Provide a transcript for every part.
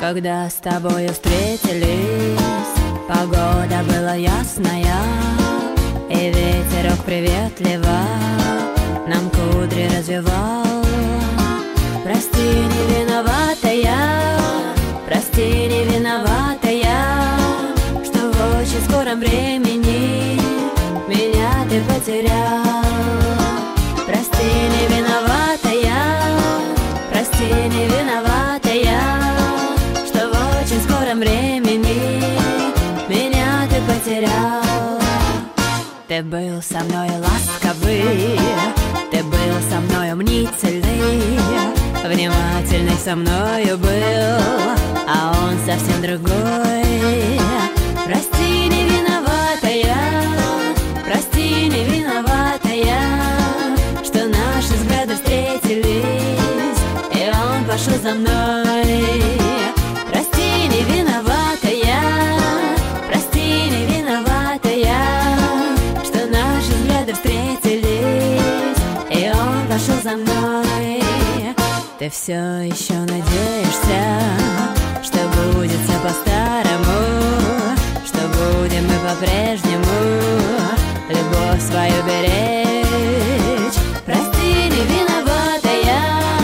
Когда с тобою встретились, погода была ясная, и ветерок приветливо нам кудри развивал. Прости, не виноватая, прости, не виноватая, что в очень скором времени меня ты потерял. Прости, не виноватая, прости, не виноватая, что в очень скором времени меня ты потерял. Ты был со мной ласковый, ты был со мной мнительный, внимательный со мною был, а он совсем другой. Прости, не виноватая, прости, не виноватая, что наши взгляды встретились, и он пошел за мной. Прости, не виноватая, прости, не виноватая, что наши взгляды встретились, и он пошел за мной. Ты все еще надеешься, что будет все по-старому, что будем мы по-прежнему любовь свою беречь. Прости, не виноватая,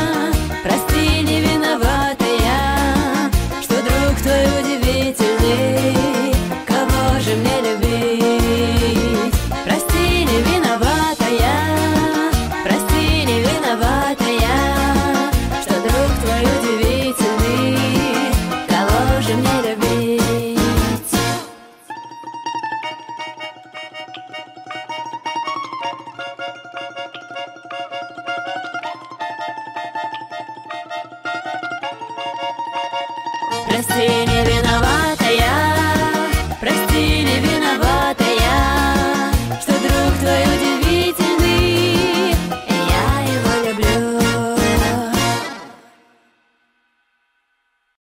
прости, не виноватая, что друг твой удивительный, кого же мне любить? Прости, не виноватая, прости, не виноватая, что друг твой удивительный, кого же мне любить? Прости, не виноватая.